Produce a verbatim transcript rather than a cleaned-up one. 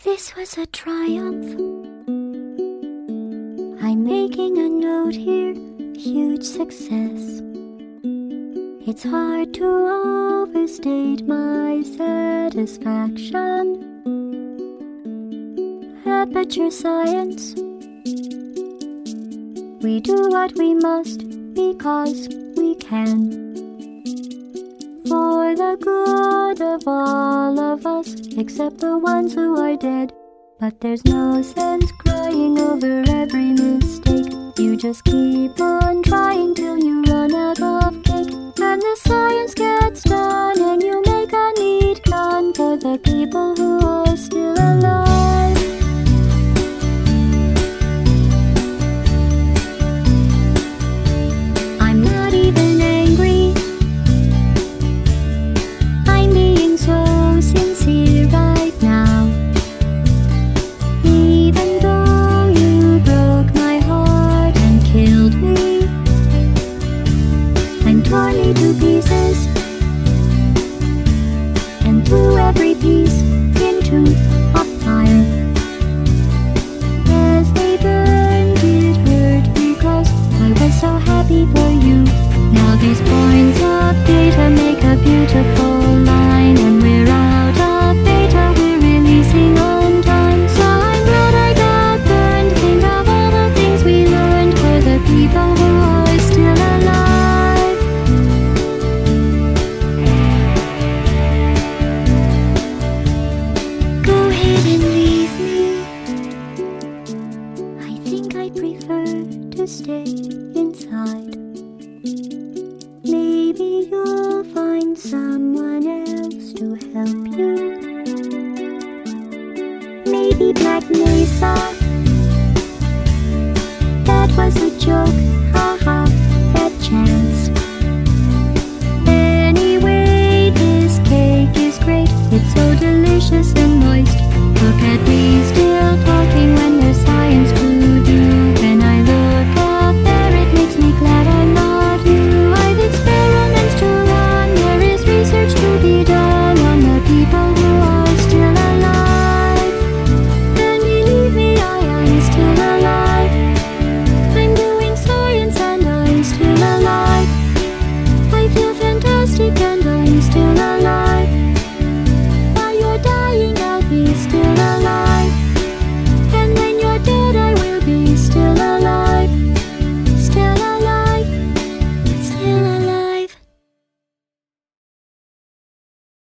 This was a triumph. I'm making a note here, huge success. It's hard to overstate my satisfaction. Aperture science. We do what we must because we can. For the good of all of us, except the ones who are dead. But there's no sense crying over every mistake. You just keep on trying till you run out of cake. And the science gets done and you make a neat gun for the people who are still alive. I'm not even angry. I'm being so sincere right now. Even though you broke my heart and killed me and tore me to pieces and threw every piece into a fire. As they burned, it hurt because I was so happy for you. Now these points of data make a beautiful line, and we're out of data, we're releasing on time. So I'm glad I got burned. Think of all the things we learned for the people who are still alive. Go ahead and leave me. I think I prefer to stay inside. Maybe you'll find someone else to help you. Maybe Black Mesa. That was a joke.